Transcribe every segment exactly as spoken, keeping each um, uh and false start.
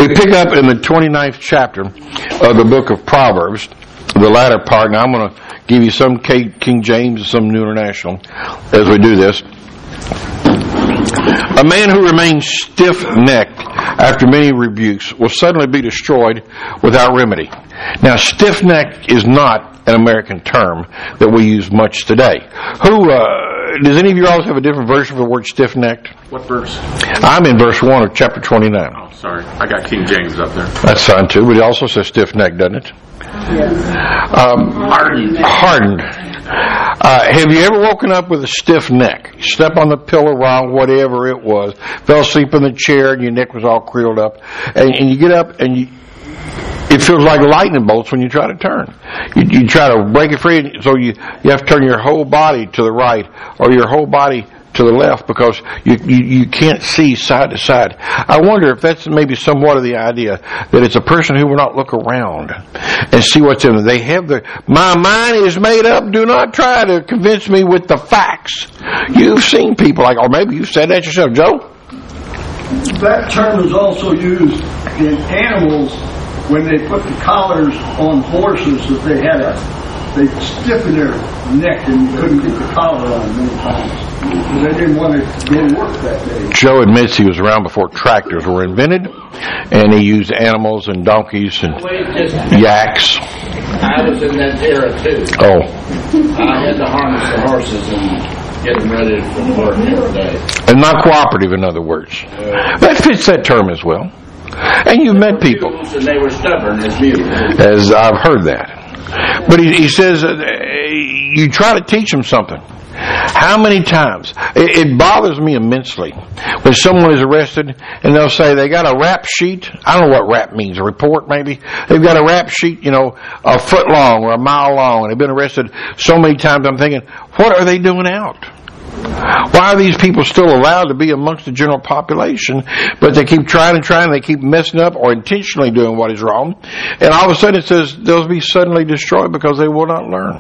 We pick up in the twenty-ninth chapter of the book of Proverbs, the latter part. Now I'm going to give you some King James and some New International as we do this. A man who remains stiff-necked after many rebukes will suddenly be destroyed without remedy. Now, stiff-necked is not an American term that we use much today. Who, uh, does any of you always have a different version of the word stiff-necked? What verse? I'm in verse one of chapter twenty-nine. Oh, sorry. I got King James up there. That's fine too, but it also says stiff-necked, doesn't it? Yes. Um, hardened. Hardened. Uh, have you ever woken up with a stiff neck? You slept on the pillow wrong, whatever it was, fell asleep in the chair and your neck was all curled up, and, and you get up and you, it feels like lightning bolts when you try to turn. You, you try to break it free, so you, you have to turn your whole body to the right or your whole body to the left because you, you you can't see side to side. I wonder if that's maybe somewhat of the idea that it's a person who will not look around and see what's in them. They have their, my mind is made up. Do not try to convince me with the facts. You've seen people like, or maybe you've said that yourself, Joe. That term is also used in animals when they put the collars on horses that they had a, they stiffened their neck and you couldn't get the collar on many times. Because they didn't want to go to work that day. Joe admits he was around before tractors were invented, and he used animals and donkeys and yaks. I was in that era too. Oh. I had to harness the horses and get them ready for work every day. And not cooperative, in other words. Uh, that fits that term as well. And you've met people. And they were stubborn as mules. As I've heard that. But he, he says uh, you try to teach them something. How many times? It, it bothers me immensely when someone is arrested and they'll say they got a rap sheet. I don't know what rap means, a report maybe. They've got a rap sheet, you know, a foot long or a mile long, and they've been arrested so many times. I'm thinking, what are they doing out? Why are these people still allowed to be amongst the general population, but they keep trying and trying, they keep messing up or intentionally doing what is wrong, and all of a sudden it says they'll be suddenly destroyed because they will not learn.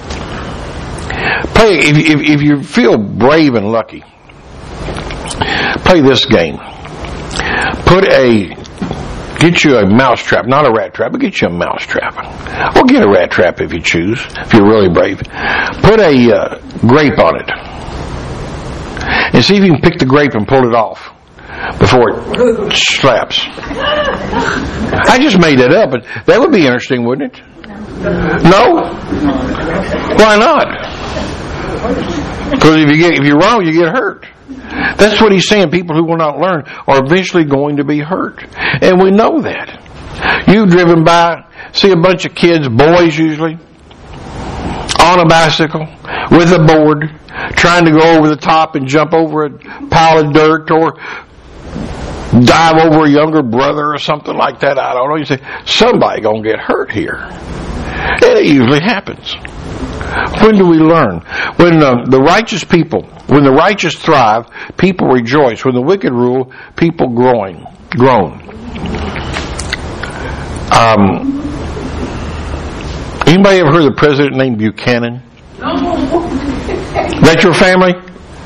Play, if, if, if you feel brave and lucky, play this game. Put a, get you a mouse trap, not a rat trap, but get you a mouse trap. Or get a rat trap if you choose, if you're really brave. Put a uh, grape on it. And see if you can pick the grape and pull it off before it slaps. I just made that up, but that would be interesting, wouldn't it? No? Why not? Because if you get, if you're wrong, you get hurt. That's what he's saying. People who will not learn are eventually going to be hurt. And we know that. You've driven by, see a bunch of kids, boys usually, on a bicycle, with a board, trying to go over the top and jump over a pile of dirt or dive over a younger brother or something like that. I don't know. You say, somebody going to get hurt here. And it usually happens. When do we learn? When uh, the righteous people, when the righteous thrive, people rejoice. When the wicked rule, people growing, groan. Um, anybody ever heard of the president named Buchanan? That your family?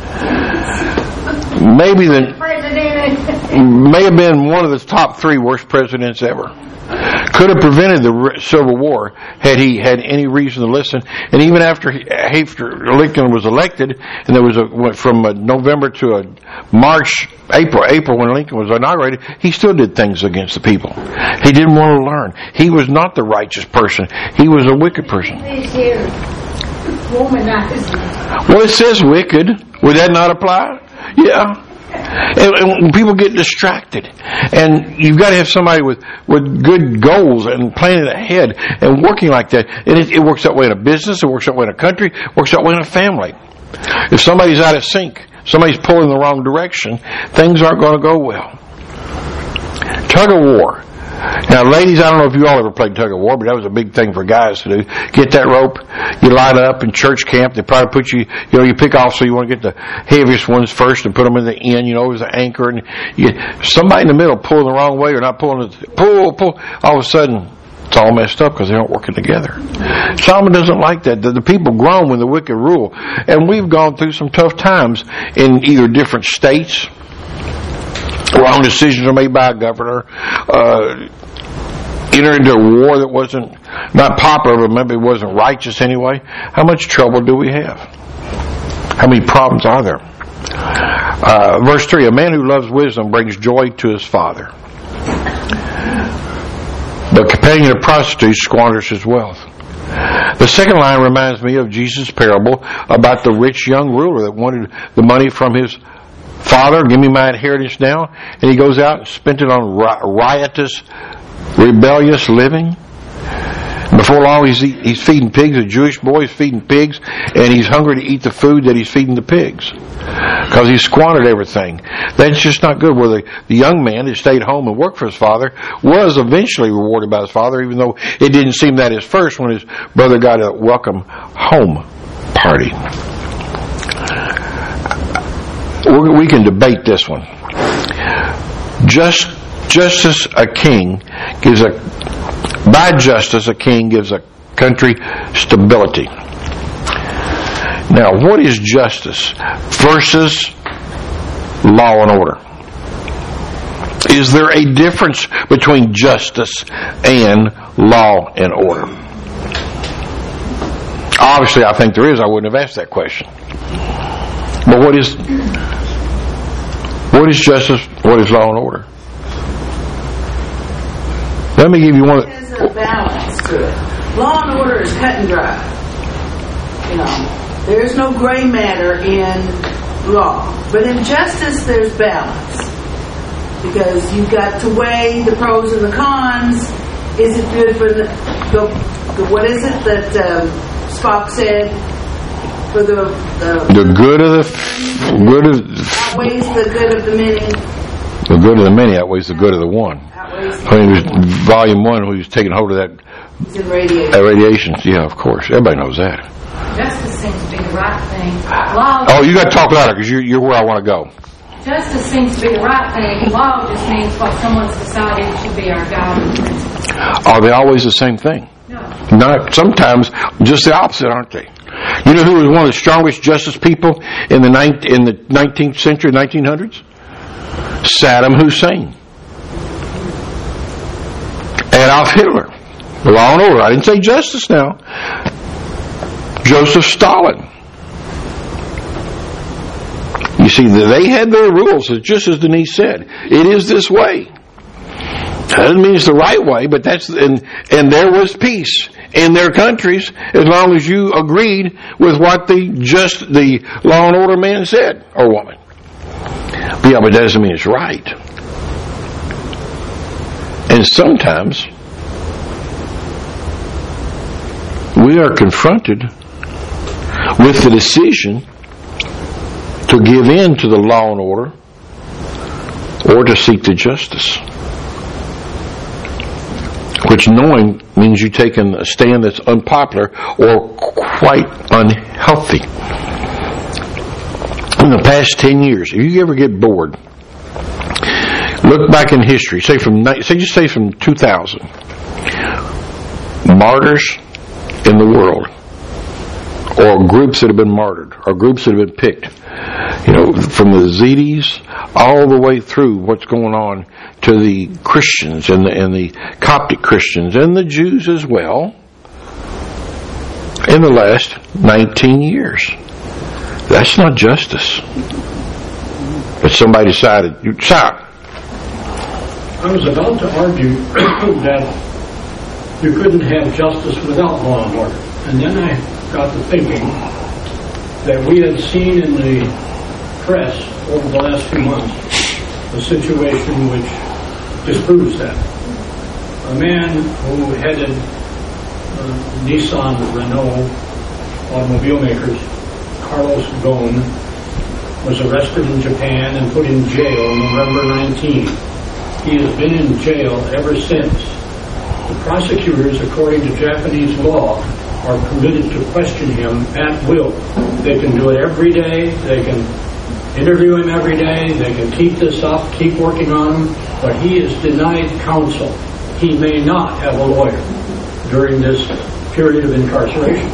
Maybe the may have been one of the top three worst presidents ever. Could have prevented the Civil War had he had any reason to listen. And even after, he, after Lincoln was elected, and there was a went from a November to a March, April, April when Lincoln was inaugurated, he still did things against the people. He didn't want to learn. He was not the righteous person. He was a wicked person. Well, it says wicked. Would that not apply? Yeah. And, and when people get distracted, and you've got to have somebody with, with good goals and planning ahead and working like that. And it, it works that way in a business, it works that way in a country, it works that way in a family. If somebody's out of sync, somebody's pulling the wrong direction, things aren't going to go well. Tug of war. Now, ladies, I don't know if you all ever played tug of war, but that was a big thing for guys to do. Get that rope, you line up in church camp. They probably put you, you know, you pick off so you want to get the heaviest ones first and put them in the end, you know, as an anchor. And you, somebody in the middle pulling the wrong way or not pulling it, pull, pull. All of a sudden, it's all messed up because they aren't working together. Solomon doesn't like that. The, the people groan when the wicked rule. And we've gone through some tough times in either different states Wrong decisions are made by a governor. Uh, enter into a war that wasn't not popular, but maybe wasn't righteous anyway. How much trouble do we have? How many problems are there? Uh, verse three, a man who loves wisdom brings joy to his father. The companion of prostitutes squanders his wealth. The second line reminds me of Jesus' parable about the rich young ruler that wanted the money from his father. Give me my inheritance now. And he goes out and spent it on riotous, rebellious living. Before long, he's, he's feeding pigs. A Jewish boy is feeding pigs, and he's hungry to eat the food that he's feeding the pigs because he squandered everything. That's just not good. Well, the, the young man that stayed home and worked for his father was eventually rewarded by his father, even though it didn't seem that at first when his brother got a welcome home party. We can debate this one. Just justice, a king gives a by justice, a king gives a country stability. Now, what is justice versus law and order? Is there a difference between justice and law and order? Obviously, I think there is. I wouldn't have asked that question. But what is what is justice? What is law and order? Let me give you one. There's a balance to it. Law and order is cut and dry. You know, there's no gray matter in law. But in justice, there's balance. Because you've got to weigh the pros and the cons. Is it good for the, the, the what is it that um, Spock said? For the, the the good of the good of outweighs the good of the many. The good of the many outweighs the good of the one. I mean, it was volume one who was taking hold of that. It's in radiation. That radiation. Yeah, of course. Everybody knows that. Justice seems to be the right thing. Law. Oh, you got to talk louder because you're, you're where I want to go. Justice seems to be the right thing. Law just means what someone's decided should be our guiding principle. Are they always the same thing? No. Not sometimes, just the opposite, aren't they? You know who was one of the strongest justice people in the ninth, in the nineteenth century, nineteen hundreds? Saddam Hussein. Adolf Hitler. Law and order. I didn't say justice now. Joseph Stalin. You see, they had their rules, just as Denise said. It is this way. That doesn't mean it's the right way, but that's, and, and there was peace in their countries as long as you agreed with what the just, the law and order man said, or woman. But yeah, but that doesn't mean it's right. And sometimes we are confronted with the decision to give in to the law and order or to seek the justice. Which knowing means you take a stand that's unpopular or quite unhealthy. In the past ten years, if you ever get bored, look back in history, say from say just say from two thousand. Martyrs in the world, or groups that have been martyred, or groups that have been picked, you know, from the Yazidis all the way through what's going on to the Christians and the, and the Coptic Christians and the Jews as well in the last nineteen years. That's not justice. But somebody decided, you stop. I was about to argue that you couldn't have justice without law and order. And then I got to thinking that we had seen in the press over the last few months a situation which disproves that. A man who headed uh, Nissan Renault automobile makers, Carlos Ghosn, was arrested in Japan and put in jail November nineteenth. He has been in jail ever since. The prosecutors, according to Japanese law, are permitted to question him at will. They can do it every day. They can interview him every day. They can keep this up, keep working on him. But he is denied counsel. He may not have a lawyer during this period of incarceration.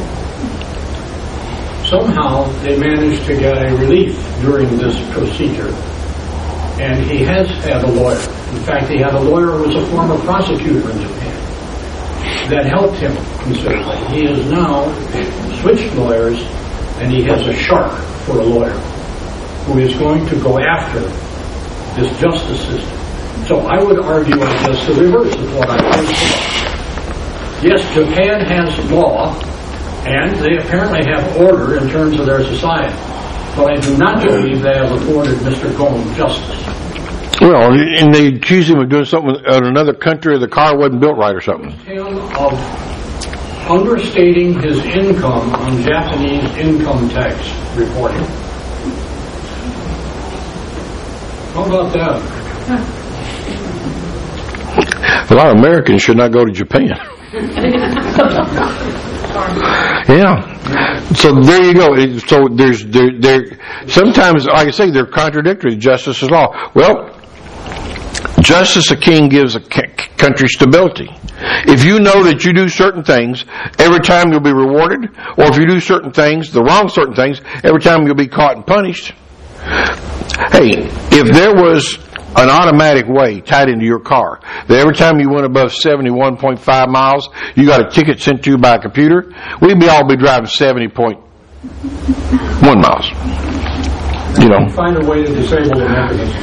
Somehow they managed to get a relief during this procedure. and he has had a lawyer. In fact, he had a lawyer who was a former prosecutor in Japan that helped him considerably. He has now switched lawyers, and he has a shark for a lawyer who is going to go after this justice system. So I would argue on just the reverse of what I just said. Yes, Japan has law, and they apparently have order in terms of their society. But I do not believe they have afforded Mister Gone justice. Well, and they accuse him of doing something in another country, or the car wasn't built right or something. Him of understating his income on Japanese income tax reporting. How about that? A lot of Americans should not go to Japan. Yeah. So there you go. So there's there there sometimes, like I say, they're contradictory. Justice is law. Well, justice, a king, gives a country stability. If you know that you do certain things, every time you'll be rewarded, or if you do certain things, the wrong certain things, every time you'll be caught and punished. Hey, if there was an automatic way tied into your car that every time you went above seventy-one point five miles, you got a ticket sent to you by a computer, we'd be all be driving seventy point one miles. You know, find a way to disable the mechanism.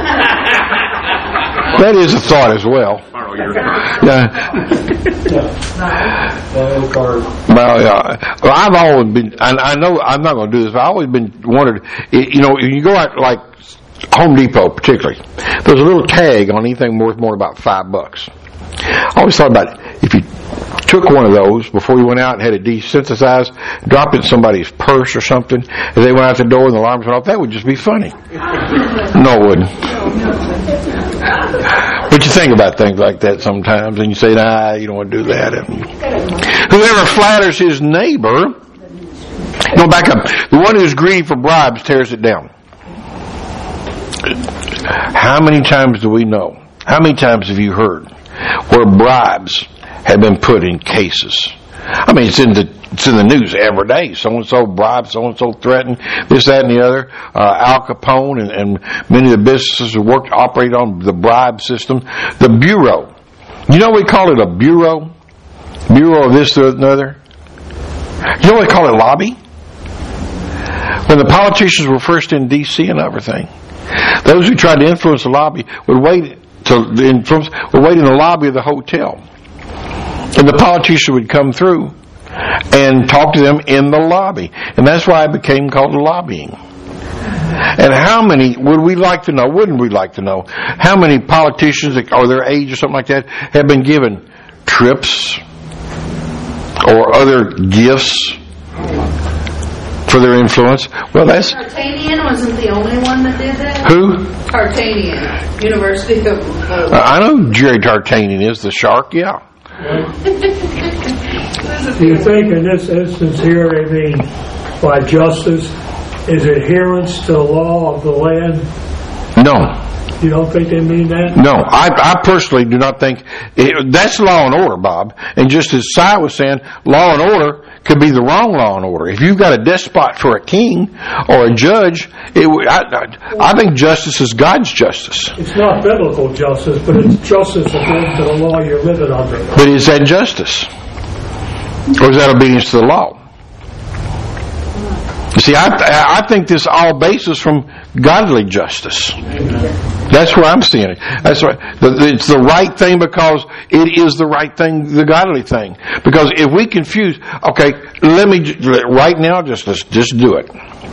That is a thought as well. Yeah. Well, yeah. Well, I've always been. I, I know I'm not going to do this. But I've always been wondered. You know, you go out like Home Depot, particularly. There's a little tag on anything worth more than about five bucks. I always thought about it. If you took one of those before you went out and had it desensitized, drop it in somebody's purse or something, and they went out the door and the alarms went off, that would just be funny. No, it wouldn't. But you think about things like that sometimes, and you say, nah, you don't want to do that. And whoever flatters his neighbor, no, back up. The one who's greedy for bribes tears it down. How many times do we know? How many times have you heard where bribes have been put in cases? I mean, it's in the it's in the news every day. So and so bribed, so and so threatened, this, that, and the other. Uh, Al Capone and, and many of the businesses who worked operate on the bribe system. The bureau. You know we call it a bureau. Bureau of this, that, and another. You know we call it lobby. When the politicians were first in D C and everything, those who tried to influence the lobby would wait to influence would wait in the lobby of the hotel, and the politician would come through and talk to them in the lobby, and that's why it became called lobbying. And how many would we like to know? Wouldn't we like to know how many politicians or their age or something like that have been given trips or other gifts for their influence? Well, that's Tartanian wasn't the only one that did that. Who? Tartanian, University of. Uh, I know Jerry Tartanian is the shark. Yeah. Do you think in this instance here, I mean, by justice, is adherence to the law of the land? No. You don't think they mean that? No, I, I personally do not think it, that's law and order, Bob. And just as Si was saying, law and order could be the wrong law and order. If you've got a despot for a king or a judge, it, I, I, I think justice is God's justice. It's not biblical justice, but it's justice according to the law you're living under. But is that justice? Or is that obedience to the law? You see, I, I think this all bases from godly justice. That's where I'm seeing it. That's right. It's the right thing because it is the right thing, the godly thing. Because if we confuse, okay, let me right now just let's just do it.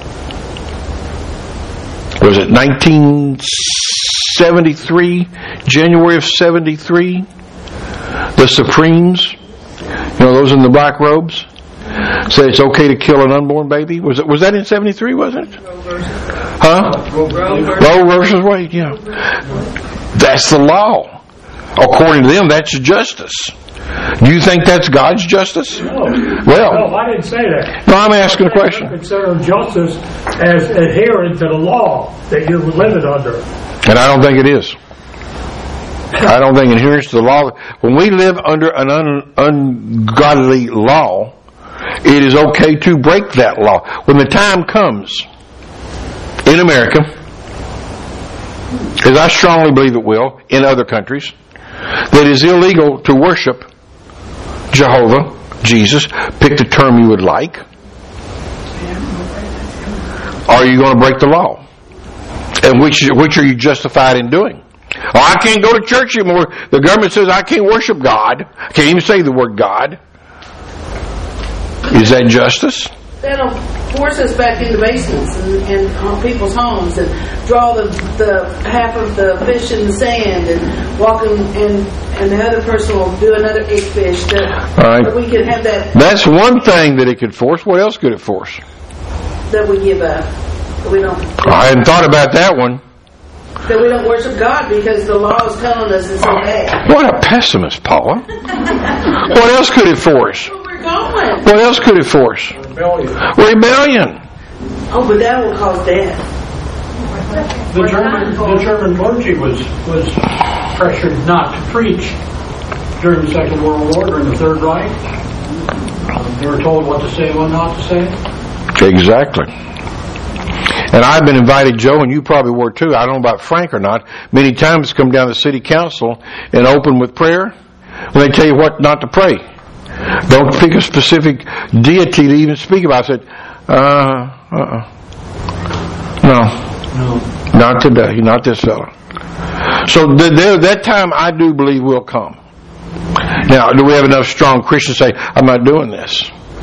Was it nineteen seventy-three, January of seventy-three? The Supremes, you know, those in the black robes, said it's okay to kill an unborn baby. Was it? Was that in seventy-three? Wasn't it? Huh? Roe versus Wade. Yeah. That's the law. According to them, that's justice. Do you think that's God's justice? No. Well, no, I didn't say that. No, I'm asking a question. I consider justice as adhering to the law that you're living under. And I don't think it is. I don't think adherence to the law. When we live under an un, ungodly law, it is okay to break that law. When the time comes in America as I strongly believe it will in other countries, that it is illegal to worship Jehovah, Jesus, pick the term you would like. Are you going to break the law? And which which are you justified in doing? Oh, I can't go to church anymore. The government says I can't worship God. I can't even say the word God. Is that justice? That'll force us back into basements and, and on people's homes and draw the, the half of the fish in the sand and walk in, and and the other person will do another egg fish. That, All right. that we can have that. That's one thing that it could force. What else could it force? That we give up. That we don't. I hadn't thought about that one. That we don't worship God because the law is telling us it's okay. What a pessimist, Paula. What else could it force? Where we're going. What else could it force? Rebellion. Rebellion. Oh, but that will cause death. The German, the German clergy was, was pressured not to preach during the Second World War, during the Third Reich. They were told what to say and what not to say. Exactly. And I've been invited, Joe, and you probably were too, I don't know about Frank or not, many times to come down to the city council and open with prayer. When they tell you what not to pray. Don't pick a specific deity to even speak about. I said, uh, uh-uh. No. No. Not today. Not this fella. So th- there, that time I do believe will come. Now, do we have enough strong Christians to say, I'm not doing this?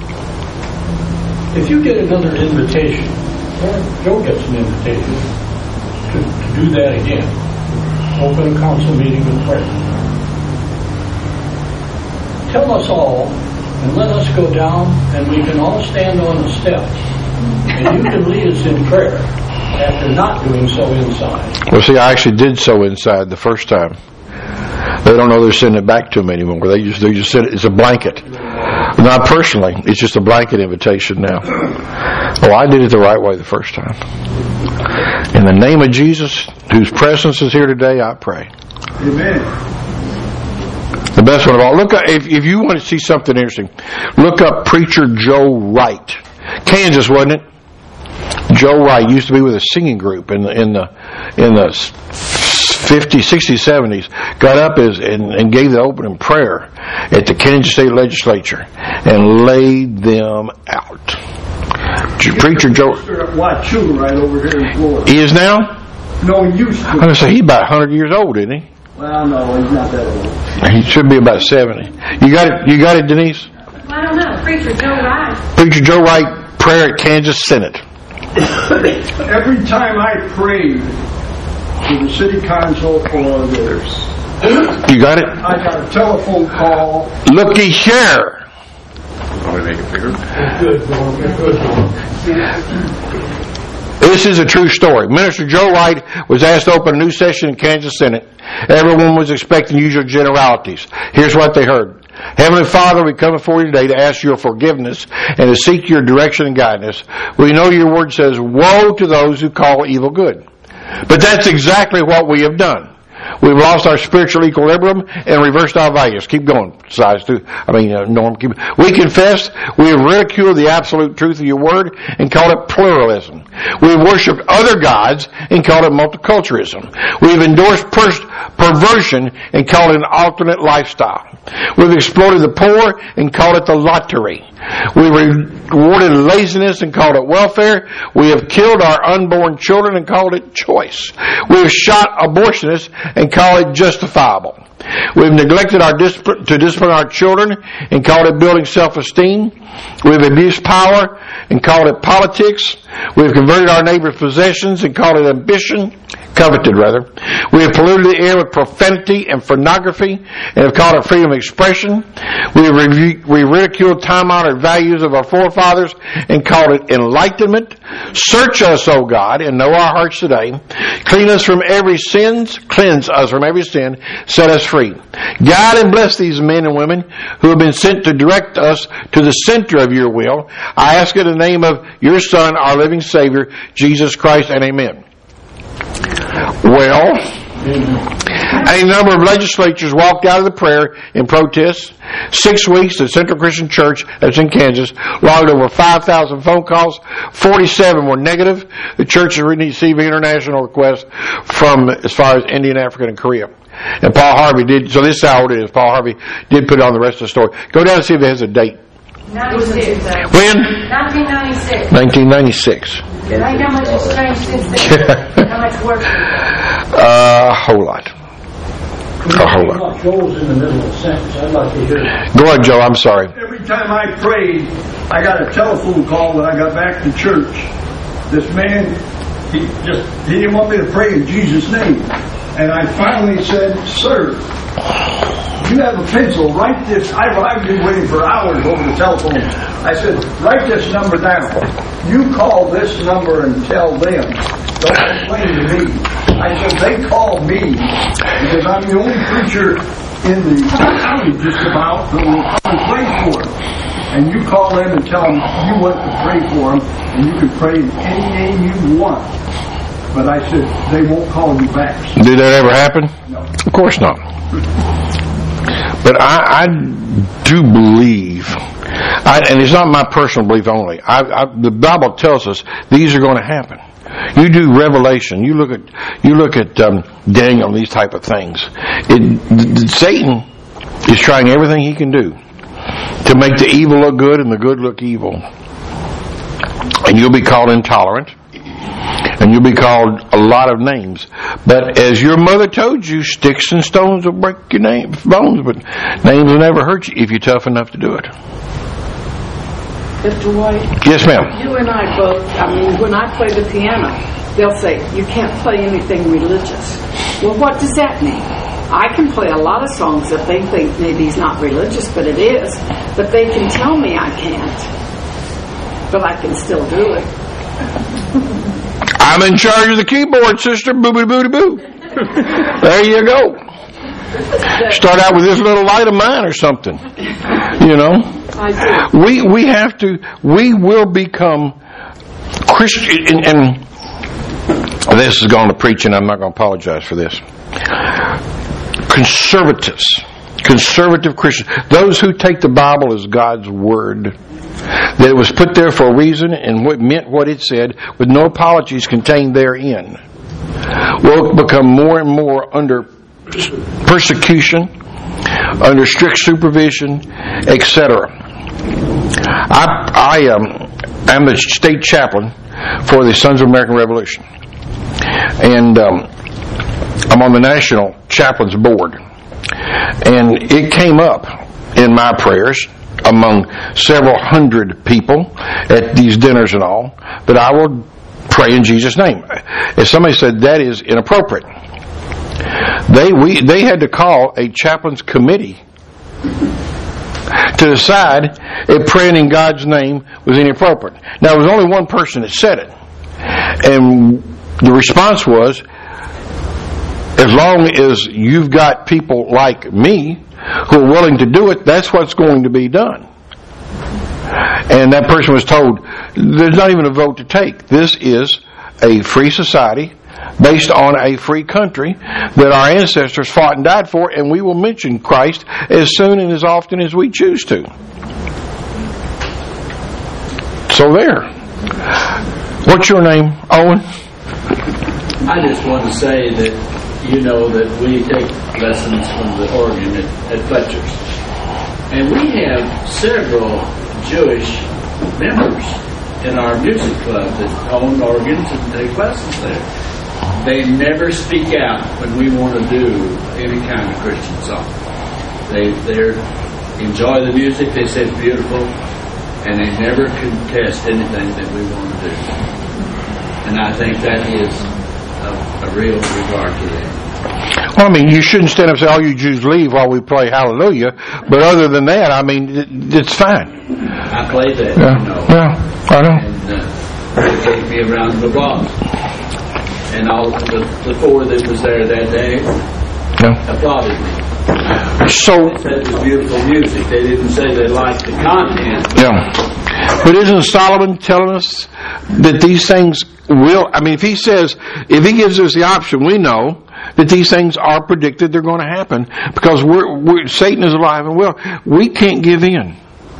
If you get another invitation, or Joe gets an invitation to, to do that again, open a council meeting with prayer. Tell us all, and let us go down, and we can all stand on the steps. And you can lead us in prayer after not doing so inside. Well, see, I actually did so inside the first time. They don't know they're sending it back to them anymore. They just, they just said it's a blanket. Not personally. It's just a blanket invitation now. Oh, I did it the right way the first time. In the name of Jesus, whose presence is here today, I pray. Amen. The best one of all. Look up, if, if you want to see something interesting, look up Preacher Joe Wright. Kansas, wasn't it? Joe Wright used to be with a singing group in the in the in the fifties, sixties, seventies. Got up as and, and gave the opening prayer at the Kansas State Legislature and laid them out. Preacher Joe. Wachu right over here in Florida. He is now? No, he used to. I'm gonna say he's about one hundred years old, isn't he? Well, no, he's not that old. He should be about seventy. You got it. You got it, Denise. I don't know. Preacher Joe Wright. Preacher Joe Wright, prayer at Kansas Senate. Every time I prayed to the city council or the, You got it. I got a telephone call. Looky here. Want me to make it bigger? Good, Lord. Good, Lord. This is a true story. Minister Joe Wright was asked to open a new session in Kansas Senate. Everyone was expecting usual generalities. Here's what they heard. Heavenly Father, we come before you today to ask your forgiveness and to seek your direction and guidance. We know your word says, woe to those who call evil good. But that's exactly what we have done. We've lost our spiritual equilibrium and reversed our values. Keep going, size two. I mean, uh, Norm. Keep, we confess we have ridiculed the absolute truth of your word and called it pluralism. We've worshipped other gods and called it multiculturalism. We've endorsed per- perversion and called it an alternate lifestyle. We've exploited the poor and called it the lottery. We rewarded laziness and called it welfare. We have killed our unborn children and called it choice. We have shot abortionists and called it justifiable. We've neglected our discipline, to discipline our children and called it building self-esteem. We've abused power and called it politics. We've converted our neighbor's possessions and called it ambition, coveted rather. We have polluted the air with profanity and pornography and have called it freedom of expression. We have re- we ridiculed time-honored values of our forefathers and called it enlightenment. Search us, O God, and know our hearts today. Clean us from every sin, cleanse us from every sin, set us free. God and bless these men and women who have been sent to direct us to the center of your will. I ask in the name of your Son, our living Savior, Jesus Christ, and amen. Well, A number of legislatures walked out of the prayer in protest. Six weeks, the Central Christian Church, that's in Kansas, logged over five thousand phone calls. forty-seven were negative. The church has received international requests from as far as Indian, Africa, and Korea. And Paul Harvey did, so this is how it is. Paul Harvey did put on the rest of the story. Go down and see if it has a date. ninety-six. When? nineteen ninety-six. nineteen ninety-six. Think how much has changed since then? How much worse? Uh, a whole lot. A whole lot. Joel's in the middle of a sentence. I'd like to hear that. Go ahead, Joe. I'm sorry. Every time I prayed, I got a telephone call when I got back to church. This man, he just, he didn't want me to pray in Jesus' name. And I finally said, sir, you have a pencil, write this. I've, I've been waiting for hours over the telephone. I said, write this number down. You call this number and tell them. Don't complain to me. I said, they call me because I'm the only preacher in the county just about that will come and pray for them. And you call them and tell them you want to pray for them, and you can pray in any name you want. But I said, they won't call you back. Did that ever happen? No. Of course not. But I, I do believe, I, and it's not my personal belief only. I, I, the Bible tells us these are going to happen. You do Revelation. You look at you look at um, Daniel and these type of things. It, Satan is trying everything he can do to make the evil look good and the good look evil. And you'll be called intolerant. And you'll be called a lot of names. But as your mother told you, sticks and stones will break your name, bones, but names will never hurt you if you're tough enough to do it. Mister White? Yes, ma'am. You and I both, I mean, when I play the piano, they'll say, you can't play anything religious. Well, what does that mean? I can play a lot of songs that they think maybe is not religious, but it is. But they can tell me I can't. But I can still do it. I'm in charge of the keyboard, sister. Boo boo boo boo. There you go. Start out with this little light of mine or something. You know. I do. We we have to. We will become Christian. And, and this is going to preaching. I'm not going to apologize for this. Conservatives, conservative Christians, those who take the Bible as God's word. That it was put there for a reason and what meant what it said, with no apologies contained therein, will become more and more under persecution, under strict supervision, et cetera. I, I um, am the state chaplain for the Sons of American Revolution, and um, I'm on the National Chaplains Board, and it came up in my prayers among several hundred people at these dinners and all, that I will pray in Jesus' name. If somebody said that is inappropriate, they we they had to call a chaplain's committee to decide if praying in God's name was inappropriate. Now, there was only one person that said it, and the response was, as long as you've got people like me who are willing to do it, that's what's going to be done. And that person was told, there's not even a vote to take. This is a free society based on a free country that our ancestors fought and died for, and we will mention Christ as soon and as often as we choose to. So there. What's your name, Owen? I just want to say that you know that we take lessons from the organ at, at Fletcher's. And we have several Jewish members in our music club that own organs and take lessons there. They never speak out when we want to do any kind of Christian song. They they enjoy the music, they say it's beautiful, and they never contest anything that we want to do. And I think that is a, a real regard to them. Well, I mean, you shouldn't stand up and say, all you Jews leave while we play Hallelujah. But other than that, I mean, it, it's fine. I played that, yeah. you know. Yeah, I know. And uh, they gave me a round of applause. And all the, the four that was there that day yeah. applauded me. So, they said it was beautiful music. They didn't say they liked the content. Yeah. But isn't Solomon telling us that these things will, I mean, if he says, if he gives us the option, we know that these things are predicted they're going to happen because we're, we're, Satan is alive and well. We can't give in.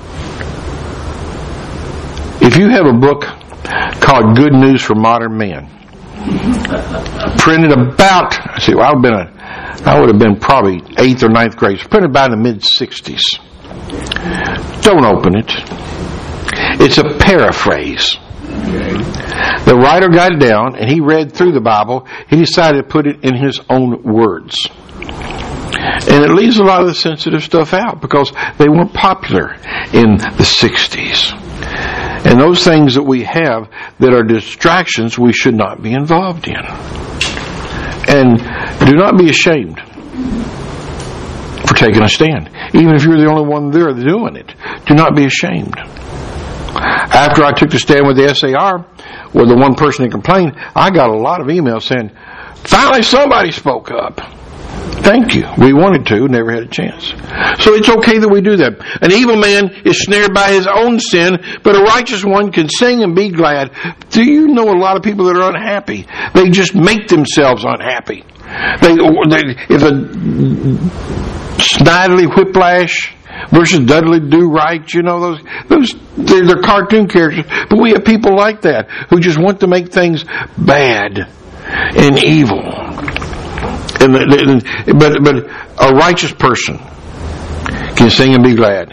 If you have a book called Good News for Modern Men, printed about, I see, well, I've been a, I would have been probably eighth or ninth grade. It's printed about in the mid sixties. Don't open it. It's a paraphrase. The writer got it down and he read through the Bible. He decided to put it in his own words. And it leaves a lot of the sensitive stuff out because they weren't popular in the sixties. And those things that we have that are distractions we should not be involved in. And do not be ashamed for taking a stand. Even if you're the only one there doing it. Do not be ashamed. After I took the stand with the S A R, where the one person that complained, I got a lot of emails saying, finally somebody spoke up. Thank you. We wanted to, never had a chance. So it's okay that we do that. An evil man is snared by his own sin, but a righteous one can sing and be glad. Do you know a lot of people that are unhappy? They just make themselves unhappy. They, they if a Snidely Whiplash versus Dudley Do-Right, you know, those, those they're, they're cartoon characters. But we have people like that who just want to make things bad and evil. And the, but but a righteous person can sing and be glad.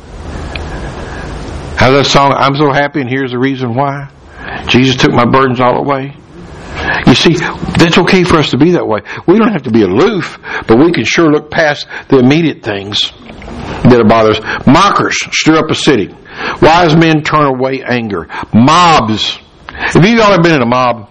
How's that song? I'm so happy, and here's the reason why. Jesus took my burdens all away. You see, that's okay for us to be that way. We don't have to be aloof, but we can sure look past the immediate things that bother us. Mockers stir up a city. Wise men turn away anger. Mobs. Have you all ever been in a mob?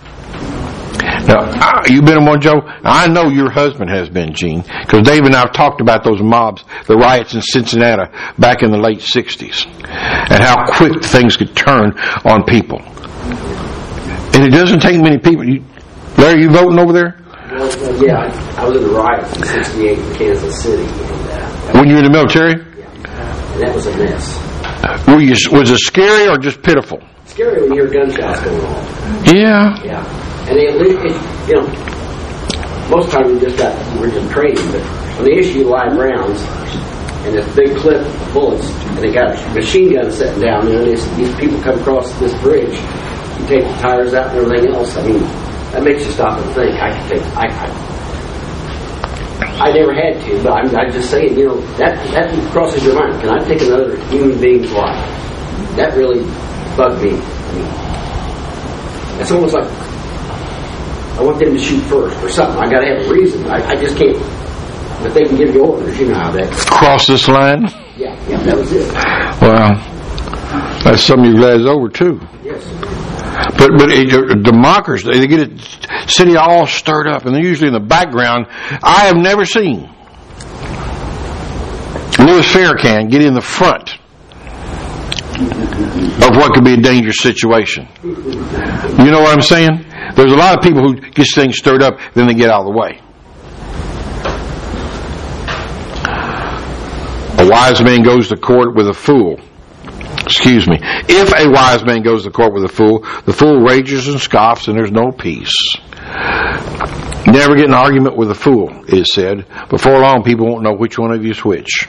Now, you've been in one, Joe? I know your husband has been, Gene, because Dave and I have talked about those mobs, the riots in Cincinnati back in the late sixties, and how quick things could turn on people. And it doesn't take many people. You, Larry, you voting over there? Well, yeah, I, I was in the riots in sixty-eight in Kansas City. And, uh, when you were in the military? Yeah, and that was a mess. Were you, was it scary or just pitiful? Scary when you hear gunshots going on. Yeah. Yeah. And they, you know, most times we just got, we're just training, but when they issue live rounds and this big clip of bullets, and they got machine guns sitting down, you know, these, these people come across this bridge, you take the tires out and everything else. I mean, that makes you stop and think. I can take, I, I, I never had to, but I'm, I'm just saying, you know, that that crosses your mind. Can I take another human being's life? That really bugged me. I mean, it's almost like I want them to shoot first or something. I got to have a reason. I, I just can't. But they can give you orders. You know how that. Cross this line? Yeah, yeah, that was it. Well, that's something you're glad is over too. Yes. But but it, the mockers, they get it city all stirred up, and they're usually in the background. I have never seen Louis Farrakhan get in the front of what could be a dangerous situation. You know what I'm saying? There's a lot of people who get things stirred up, then they get out of the way. A wise man goes to court with a fool. Excuse me. If a wise man goes to court with a fool, the fool rages and scoffs, and there's no peace. Never get in an argument with a fool, it is said. Before long, people won't know which one of you is which.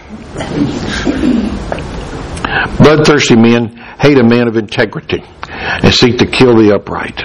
Bloodthirsty men hate a man of integrity and seek to kill the upright.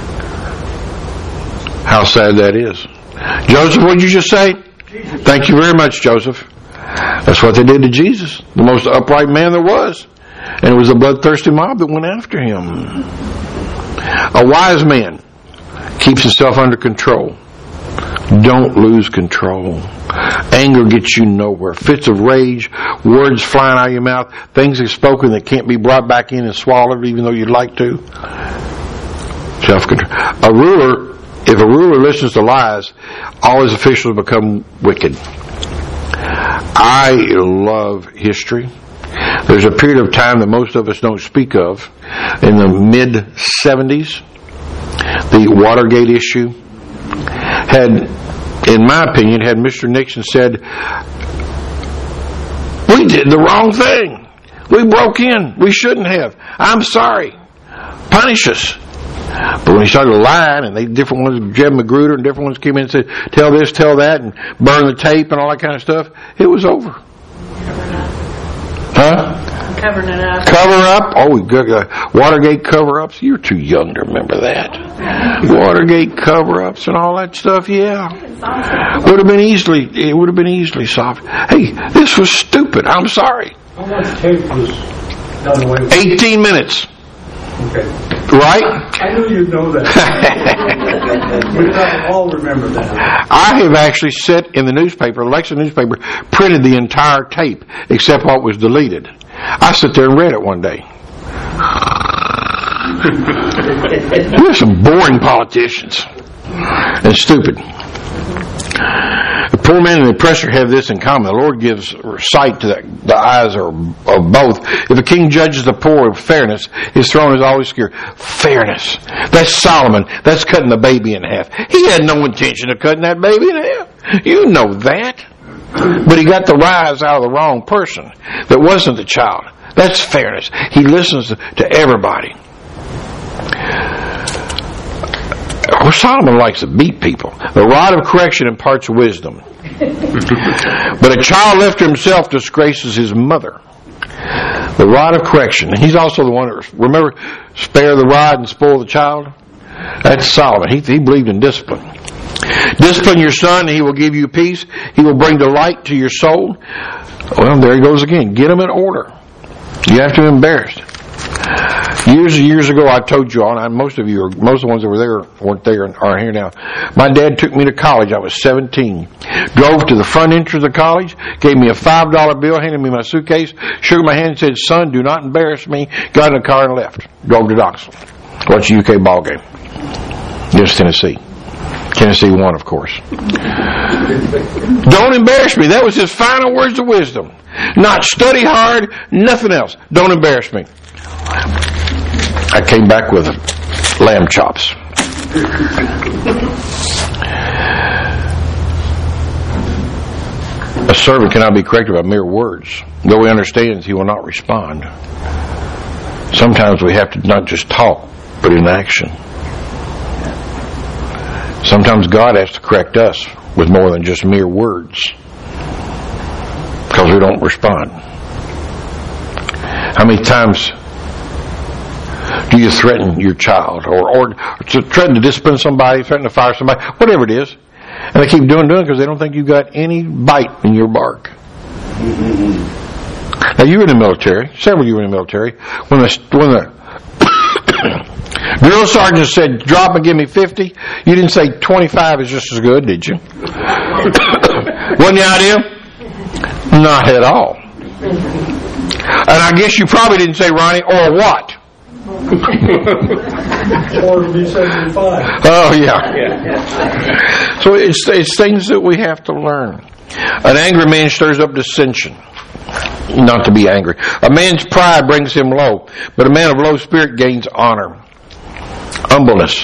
How sad that is. Joseph, what did you just say? Thank you very much, Joseph. That's what they did to Jesus, the most upright man there was. And it was a bloodthirsty mob that went after him. A wise man keeps himself under control. Don't lose control. Anger gets you nowhere. Fits of rage, words flying out of your mouth, things are spoken that can't be brought back in and swallowed even though you'd like to. Self-control. A ruler, if a ruler listens to lies, all his officials become wicked. I love history. There's a period of time that most of us don't speak of. In the mid seventies, the Watergate issue had, in my opinion, had Mister Nixon said, we did the wrong thing. We broke in. We shouldn't have. I'm sorry. Punish us. But when he started lying, and they different ones, Jeb Magruder and different ones came in and said, tell this, tell that, and burn the tape and all that kind of stuff, it was over. Huh? Covering it up. Cover up? Oh, we got uh, Watergate cover-ups. You're too young to remember that. Watergate cover-ups and all that stuff. Yeah, would have been easily. It would have been easily solved. Hey, this was stupid. I'm sorry. How much tape was done away with? Eighteen minutes. Okay. Right? I knew you'd know that. We don't all remember that. I have actually sat in the newspaper, Alexa newspaper, printed the entire tape except what was deleted. I sat there and read it one day. We're some boring politicians and stupid. The poor man and the oppressor have this in common. The Lord gives sight to the, the eyes of, of both. If a king judges the poor with fairness, his throne is always secure. Fairness. That's Solomon. That's cutting the baby in half. He had no intention of cutting that baby in half. You know that. But he got the rise out of the wrong person. That wasn't the child. That's fairness. He listens to everybody. Well, Solomon likes to beat people. The rod of correction imparts wisdom. But a child left to himself disgraces his mother. The rod of correction. And he's also the one that, remember, spare the rod and spoil the child? That's Solomon. He, he believed in discipline. Discipline your son and he will give you peace. He will bring delight to your soul. Well, there he goes again. Get him in order. You have to be embarrassed. Years and years ago, I told you all, and most of you, are, most of the ones that were there weren't there and are here now. My dad took me to college. I was seventeen. Drove to the front entrance of college, gave me a five dollar bill, handed me my suitcase, shook my hand and said, son, do not embarrass me. Got in the car and left. Drove to Knoxville. Watched a U K ball game. Against Tennessee. Tennessee won, of course. Don't embarrass me. That was his final words of wisdom. Not study hard, nothing else. Don't embarrass me. I came back with lamb chops. A servant cannot be corrected by mere words. Though he understands, he will not respond. Sometimes we have to not just talk, but in action. Sometimes God has to correct us with more than just mere words, because we don't respond. How many times do you threaten your child, or, or to threaten to discipline somebody, threaten to fire somebody, whatever it is, and they keep doing doing it because they don't think you've got any bite in your bark? Now you were in the military. Several of you were in the military. When the when the drill sergeant said, "Drop and give me fifty," you didn't say twenty-five is just as good, did you? Wasn't the idea? Not at all. And I guess you probably didn't say, Ronnie, or what? Or to be seventy-five. Oh, yeah. So it's, it's things that we have to learn. An angry man stirs up dissension. Not to be angry. A man's pride brings him low, but a man of low spirit gains honor. Humbleness.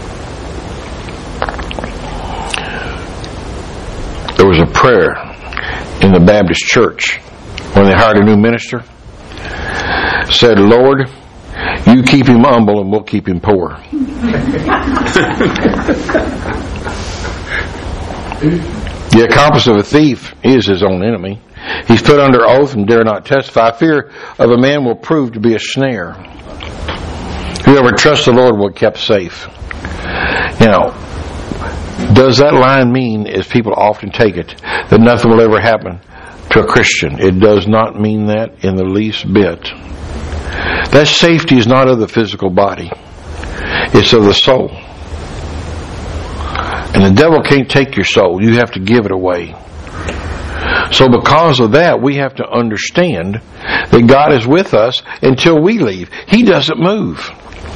There was a prayer in the Baptist church when they hired a new minister. Said, Lord, you keep him humble and we'll keep him poor. The accomplice of a thief is his own enemy. He's put under oath and dare not testify. Fear of a man will prove to be a snare. Whoever trusts the Lord will be kept safe. Now, does that line mean, as people often take it, that nothing will ever happen to a Christian? It does not mean that in the least bit. That safety is not of the physical body. It's of the soul. And the devil can't take your soul. You have to give it away. So because of that, we have to understand that God is with us until we leave. He doesn't move.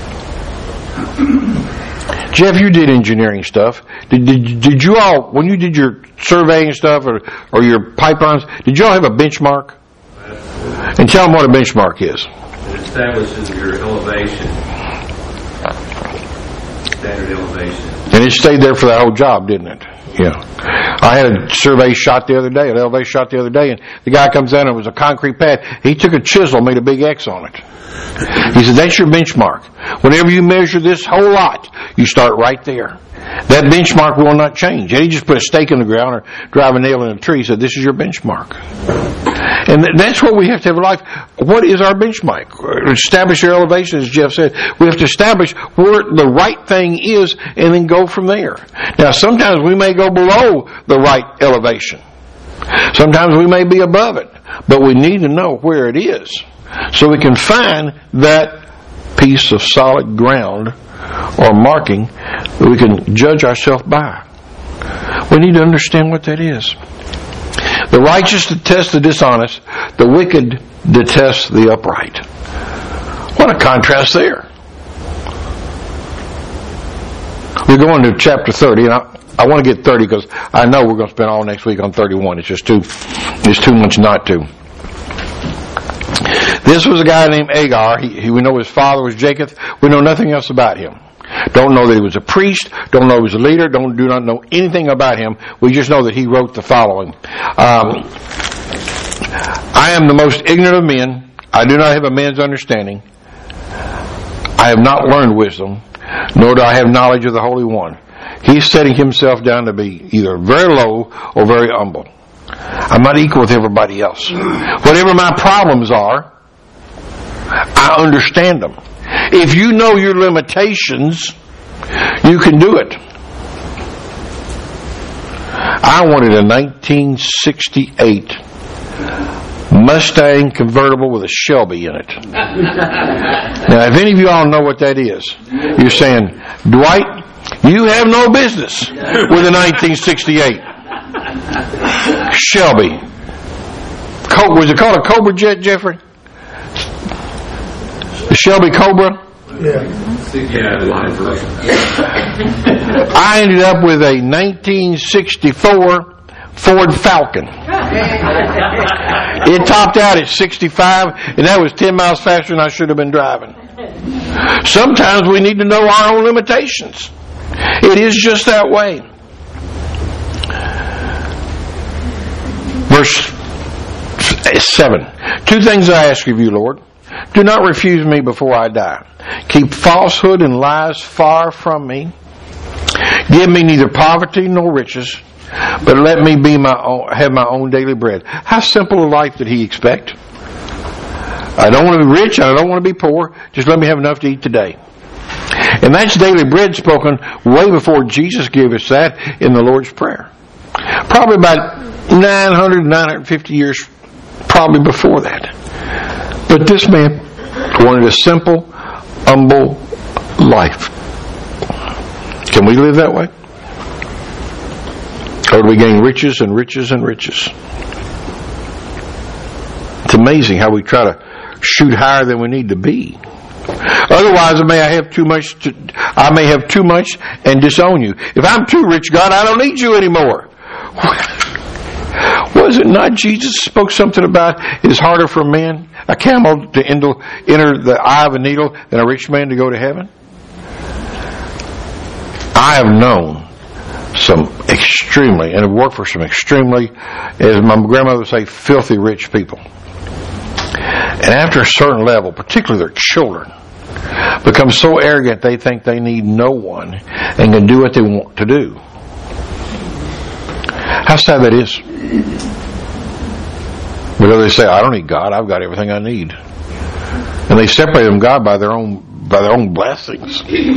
Jeff, you did engineering stuff. Did, did, did you all, when you did your surveying stuff or, or your pipelines, did you all have a benchmark? And tell them what a benchmark is. It establishes your elevation, standard elevation. And it stayed there for that whole job, didn't it? Yeah. I had a survey shot the other day, an elevation shot the other day, and the guy comes in and it was a concrete pad. He took a chisel and made a big X on it. He said, that's your benchmark. Whenever you measure this whole lot, you start right there. That benchmark will not change. And he just put a stake in the ground or drive a nail in a tree and said, this is your benchmark. And that's what we have to have in life. What is our benchmark? Establish your elevation, as Jeff said. We have to establish where the right thing is and then go from there. Now, sometimes we may go below the right elevation. Sometimes we may be above it. But we need to know where it is so we can find that piece of solid ground or marking that we can judge ourselves by. We need to understand what that is. The righteous detest the dishonest, the wicked detest the upright. What a contrast there. We're going to chapter thirty, and I, I want to get thirty because I know we're going to spend all next week on thirty-one. It's just too, it's too much not to. This was a guy named Agar. He, he, we know his father was Jacob. We know nothing else about him. Don't know that he was a priest. Don't know he was a leader. Don't do not know anything about him. We just know that he wrote the following. Um, I am the most ignorant of men. I do not have a man's understanding. I have not learned wisdom, nor do I have knowledge of the Holy One. He's setting himself down to be either very low or very humble. I'm not equal with everybody else. Whatever my problems are, I understand them. If you know your limitations, you can do it. I wanted a nineteen sixty-eight Mustang convertible with a Shelby in it. Now, if any of you all know what that is, you're saying, Dwight, you have no business with a nineteen sixty-eight Shelby. Was it called a Cobra jet, Jeffrey? The Shelby Cobra? Yeah. I ended up with a nineteen sixty-four Ford Falcon. It topped out at sixty-five, and that was ten miles faster than I should have been driving. Sometimes we need to know our own limitations. It is just that way. Verse seven. Two things I ask of you, Lord. Do not refuse me before I die. Keep falsehood and lies far from me. Give me neither poverty nor riches, but let me be my own, have my own daily bread. How simple a life did he expect? I don't want to be rich, and I don't want to be poor. Just let me have enough to eat today. And that's daily bread spoken way before Jesus gave us that in the Lord's Prayer. Probably about nine hundred, nine hundred fifty years probably before that. But this man wanted a simple, humble life. Can we live that way? Or do we gain riches and riches and riches? It's amazing how we try to shoot higher than we need to be. Otherwise, I may have too much. To, I may have too much and disown you. If I'm too rich, God, I don't need you anymore. Was it not Jesus spoke something about it is harder for a man, a camel, to enter the eye of a needle than a rich man to go to heaven? I have known some extremely, and have worked for some extremely, as my grandmother would say, filthy rich people. And after a certain level, particularly their children, become so arrogant they think they need no one and can do what they want to do. How sad that is. Because they say, I don't need God, I've got everything I need. And they separate from God by their own by their own blessings.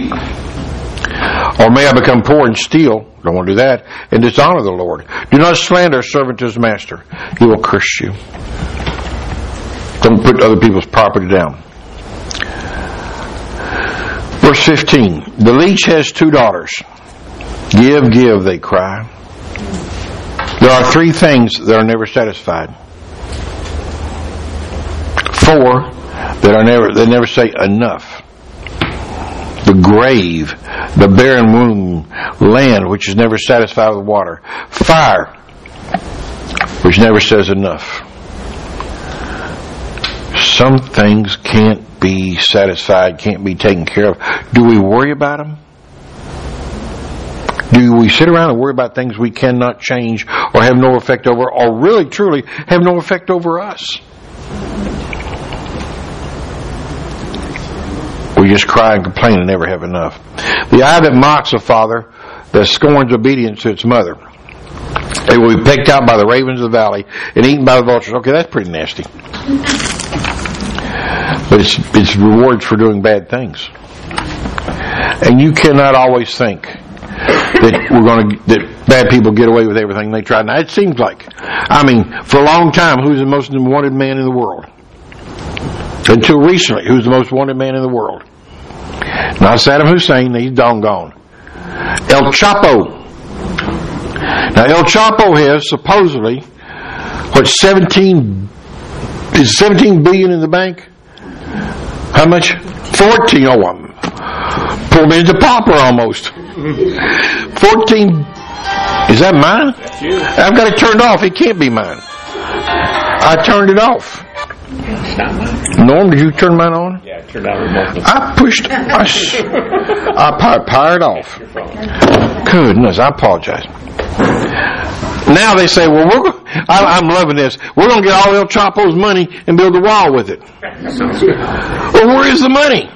Or may I become poor and steal, don't want to do that, and dishonor the Lord. Do not slander a servant to his master. He will curse you. Don't put other people's property down. Verse fifteen. The leech has two daughters. Give, give, they cry. There are three things that are never satisfied. Four that are never they never say enough. The grave, the barren womb, land which is never satisfied with water, fire which never says enough. Some things can't be satisfied, can't be taken care of. Do we worry about them? Do we sit around and worry about things we cannot change or have no effect over, or really, truly have no effect over us? We just cry and complain and never have enough. The eye that mocks a father, that scorns obedience to its mother, it will be picked out by the ravens of the valley and eaten by the vultures. Okay, that's pretty nasty. But it's, it's rewards for doing bad things. And you cannot always think that we're going to, that bad people get away with everything they try. Now, it seems like, I mean, for a long time, who's the most wanted man in the world? Until recently, who's the most wanted man in the world? Not Saddam Hussein, he's dong gone. El Chapo. Now, El Chapo has supposedly, what, seventeen, is seventeen billion in the bank? How much? fourteen, oh, I'm pulled me into pauper almost. fourteen, is that mine? I've got it turned off, it can't be mine. I turned it off. Norm, did you turn mine on? Yeah, I turned out remotely. I pushed, I, I powered off. Goodness, I apologize. Now they say, well, we're go- I, I'm loving this. We're going to get all El Chapo's money and build a wall with it. Well, where is the money?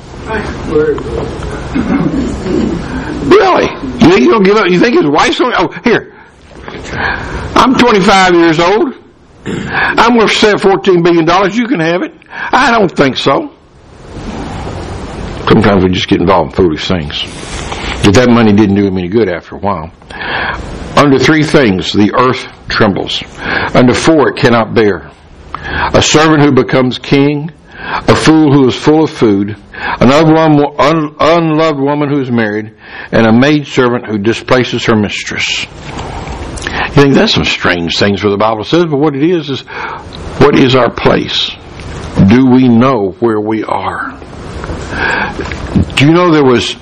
Really? You think he's going to give up? You think his wife's going to? Oh, here. I'm twenty-five years old. I'm worth fourteen billion dollars. You can have it. I don't think so. Sometimes we just get involved in foolish things. But that money didn't do him any good after a while. Under three things, the earth trembles. Under four, it cannot bear. A servant who becomes king, a fool who is full of food, another one, un, unloved woman who is married, and a maidservant who displaces her mistress. You think that's some strange things what the Bible says, but what it is is, what is our place? Do we know where we are? Do you know there was,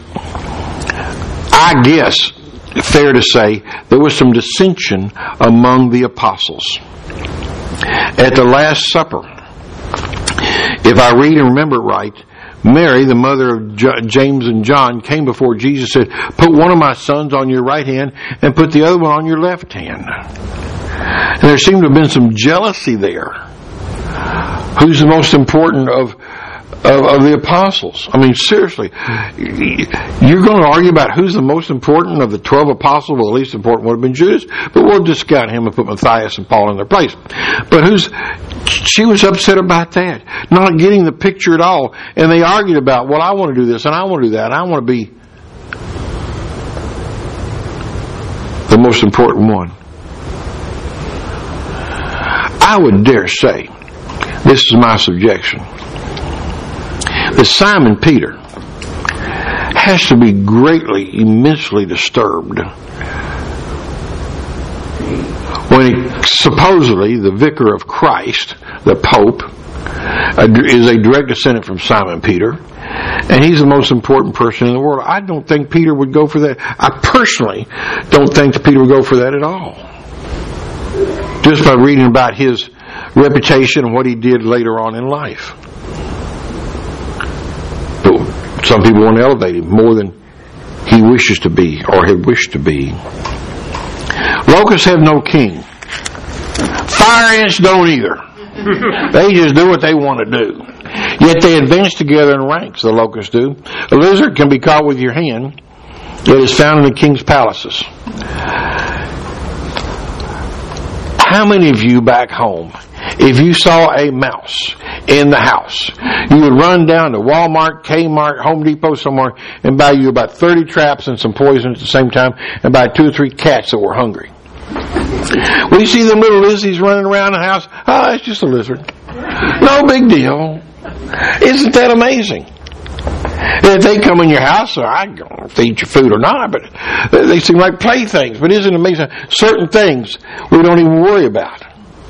I guess, fair to say, there was some dissension among the apostles at the Last Supper. If I read and remember it right, Mary, the mother of J- James and John, came before Jesus and said, put one of my sons on your right hand and put the other one on your left hand. And there seemed to have been some jealousy there. Who's the most important of Of, of the apostles? I mean, seriously, you're going to argue about who's the most important of the twelve apostles? Well, the least important would have been Judas, but we'll discount him and put Matthias and Paul in their place. But who's? She was upset about that, not getting the picture at all, and they argued about, well, I want to do this and I want to do that, and I want to be the most important one. I would dare say, this is my subjection, that Simon Peter has to be greatly, immensely disturbed when he, supposedly the vicar of Christ, the Pope, is a direct descendant from Simon Peter, and he's the most important person in the world. I don't think Peter would go for that. I personally don't think that Peter would go for that at all. Just by reading about his reputation and what he did later on in life. Some people want to elevate him more than he wishes to be or had wished to be. Locusts have no king. Fire ants don't either. They just do what they want to do. Yet they advance together in ranks, the locusts do. A lizard can be caught with your hand. It is found in the king's palaces. How many of you back home, if you saw a mouse in the house, you would run down to Walmart, Kmart, Home Depot somewhere and buy you about thirty traps and some poison at the same time and buy two or three cats that were hungry? When you see them little lizards running around the house, oh, it's just a lizard. No big deal. Isn't that amazing? If they come in your house, so I don't know if they eat your food or not, but they seem like playthings. But isn't it amazing? Certain things we don't even worry about.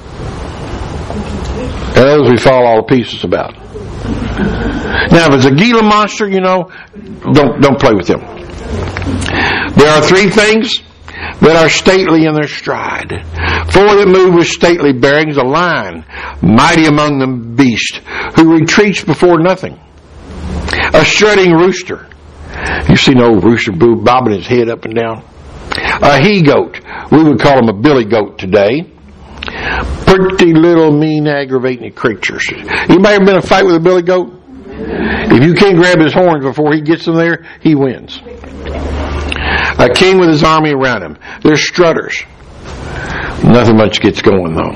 And those we fall all to pieces about. Now, if it's a Gila monster, you know, don't don't play with them. There are three things that are stately in their stride. Four that move with stately bearings: a lion, mighty among the beasts, who retreats before nothing. A strutting rooster. You see no rooster bobbing his head up and down? A he-goat. We would call him a billy goat today. Pretty little mean aggravating creatures. Anybody ever been in a fight with a billy goat? If you can't grab his horns before he gets them there, he wins. A king with his army around him. They're strutters. Nothing much gets going though.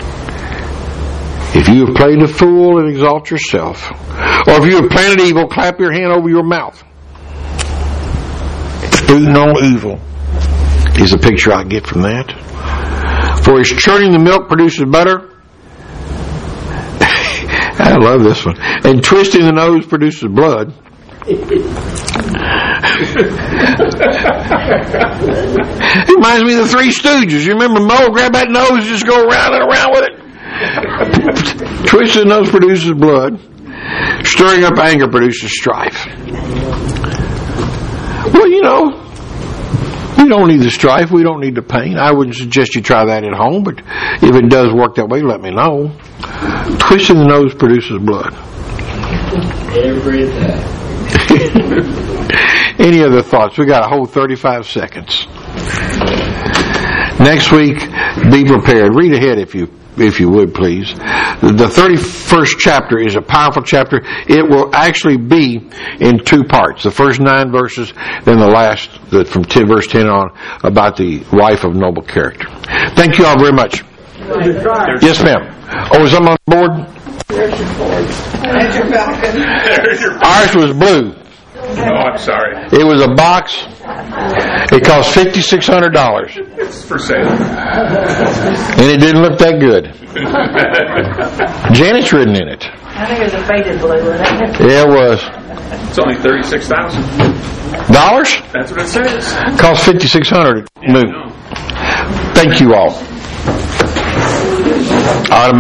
If you have played the fool and exalt yourself, or if you have planted evil, clap your hand over your mouth. Do no evil is the picture I get from that. For his churning the milk produces butter. I love this one. And twisting the nose produces blood. It reminds me of the Three Stooges. You remember Moe? Grab that nose and just go around and around with it. Twisting the nose produces blood. Stirring up anger produces strife. Well, you know, we don't need the strife. We don't need the pain. I wouldn't suggest you try that at home, but if it does work that way, let me know. Twisting the nose produces blood. Every time. Any other thoughts? We got a whole thirty-five seconds. Next week, be prepared. Read ahead if you if you would, please. The thirty-first chapter is a powerful chapter. It will actually be in two parts. The first nine verses, then the last, the, from ten, verse ten on, about the wife of noble character. Thank you all very much. Yes, ma'am. Oh, is someone on board? There's your board. There's your falcon. There's your Ours was blue. Oh, I'm sorry. It was a box. It cost fifty-six hundred dollars. It's for sale. And it didn't look that good. Janet's written in it. I think it was a faded blue, wasn't it? Yeah, it was. It's only thirty-six thousand Dollars? That's what it says. Cost fifty-six hundred dollars. Yeah, New. Thank you all. Autumn.